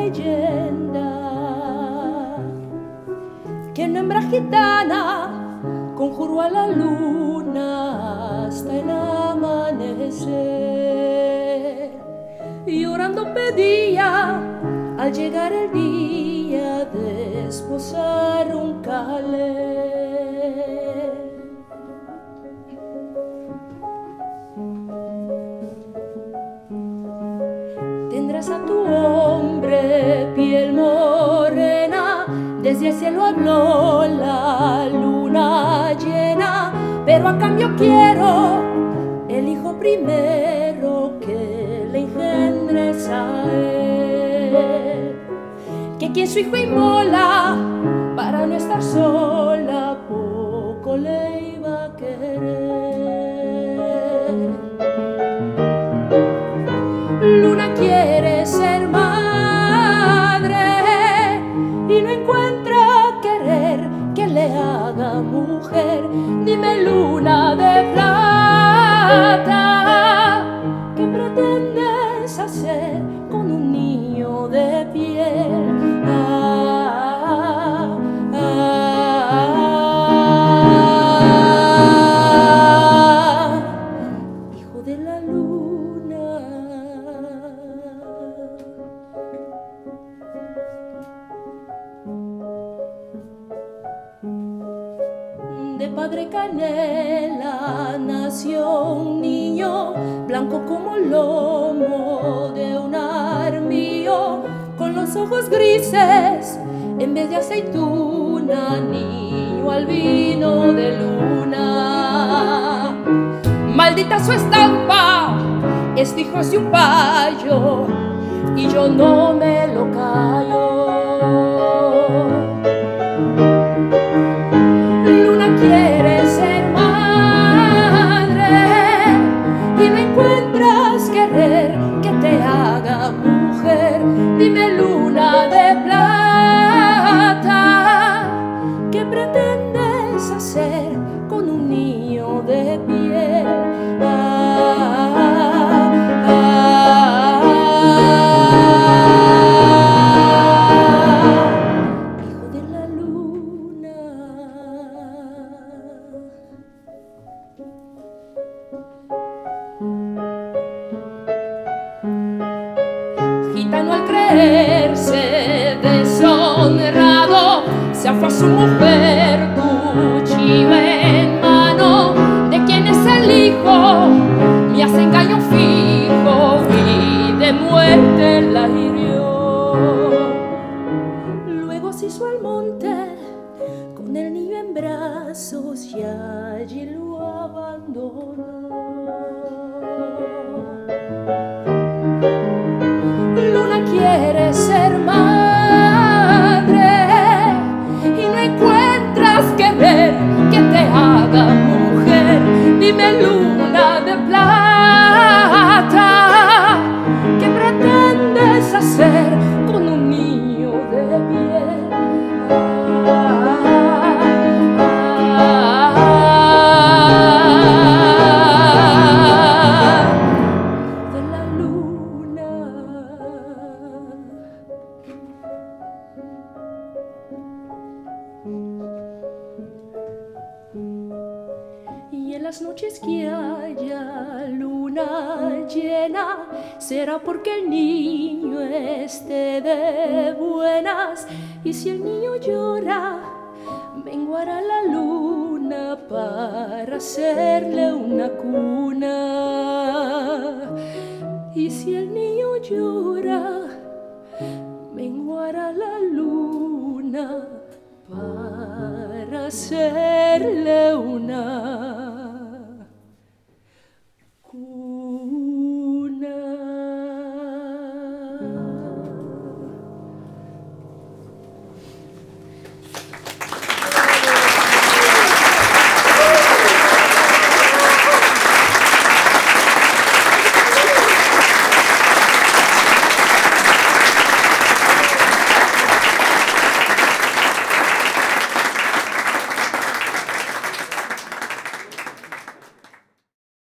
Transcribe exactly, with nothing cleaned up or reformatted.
leyenda que una hembra gitana conjuró a la luna hasta el amanecer. Llorando pedía al llegar el día de esposar un calé. Tendrás a tu hombre piel morena, desde el cielo habló la luna llena, pero a cambio quiero el hijo primero que le engendres a él. Que quien su hijo inmola para no estar sola, poco le iba a querer. Luna quiere ser madre y no encuentra querer que le haga mujer. Dime, luna de plata, ¿qué pretendes hacer con un niño de piel? Ah, ah, ah, hijo de la luna. De padre canela nació un niño, blanco como el lomo de un armillo, con los ojos grises en vez de aceituna, niño albino de luna. Maldita su estampa, este hijo es de un payo y yo no me lo callo. Quiere ser madre y no encuentras querer que te haga mujer. Dime, luna de plata, ¿qué pretendes hacer con un niño de piel? Ah, ah, ah, hijo de la luna. Gitano al creerse deshonrado se afó a su mujer, cuchillo en mano. ¿De quién es el hijo? Me hace engaño fijo y de muerte la hirió. Luego se hizo al monte con el niño en brazos y allí lo abandonó. Luna quiere ser madre y no encuentras querer que te haga mujer. Dime, luna de plata, ¿qué pretendes hacer con un niño de piel? Ah, ah, ah, hijo de la luna. Y en las noches que haya luna llena, será porque el niño esté de buenas. Y si el niño llora, menguará la luna para hacerle una cuna. Y si el niño llora, menguará la luna para hacerle una